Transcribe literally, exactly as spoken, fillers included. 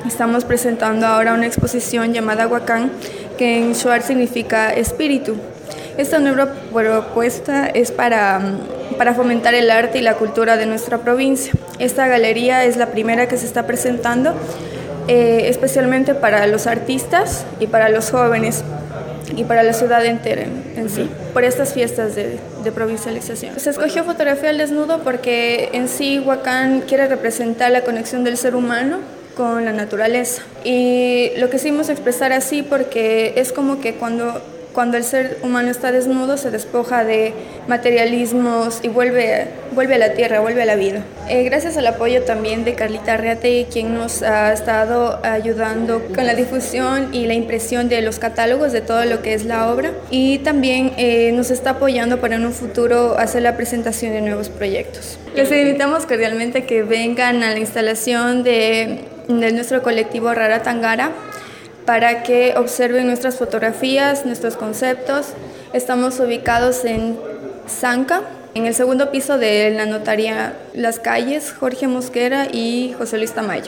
Estamos presentando ahora una exposición llamada Huacán, que en shuar significa espíritu. Esta nueva propuesta es para, para fomentar el arte y la cultura de nuestra provincia. Esta galería es la primera que se está presentando, eh, especialmente para los artistas y para los jóvenes y para la ciudad entera en, en sí, por estas fiestas de, de provincialización. Se escogió fotografía al desnudo porque en sí Huacán quiere representar la conexión del ser humano con la naturaleza, y lo quisimos expresar así porque es como que cuando, cuando el ser humano está desnudo se despoja de materialismos y vuelve, vuelve a la tierra, vuelve a la vida. Eh, gracias al apoyo también de Carlita Arreate, quien nos ha estado ayudando con la difusión y la impresión de los catálogos de todo lo que es la obra, y también eh, nos está apoyando para en un futuro hacer la presentación de nuevos proyectos. Les invitamos cordialmente a que vengan a la instalación de de nuestro colectivo Rara Tangara para que observen nuestras fotografías, nuestros conceptos. Estamos ubicados en Zanca, en el segundo piso de la notaría Las Calles, Jorge Mosquera y José Luis Tamayo.